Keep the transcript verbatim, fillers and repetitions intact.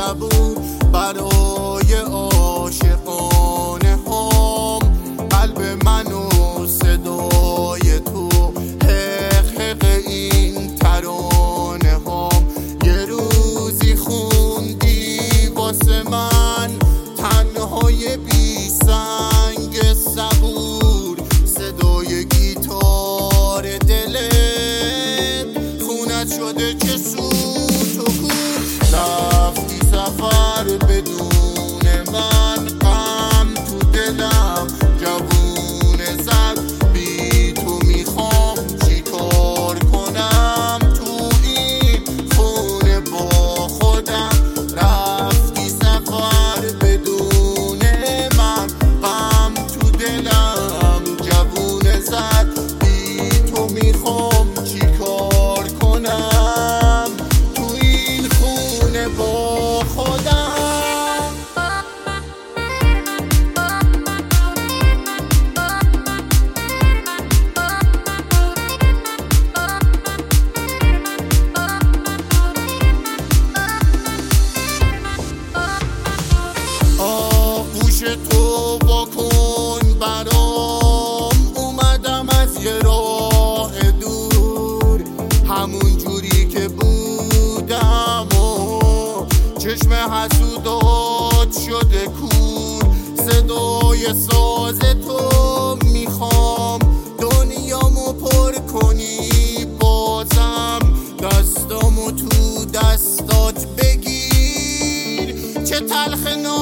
صبور برای عاشقانه هم. قلب من و صدای تو، حق حق این ترانه هم. یه روزی خوندی واسه من تنهای بی سنگ صبور، صدای گیتار دلت خونت شده چه سوت و کور. رفتی سفر بدون من، غم تو دلم جوون زد. بی تو میخوام چی کار کنم تو این خونه با خودم. رفتی سفر بدون من، غم تو دلم جوون زد. بی تو میخوام چی کار کنم تو این خونه با خودم. آغوش تو واکن برام، اومدم از یه راه دور، همون جوری که بودم و چشم حسودات شده کور. صدای ساز تو میخوام دنیامو پر کنی بازم. دستامو تو دستات بگیر، چه تلخ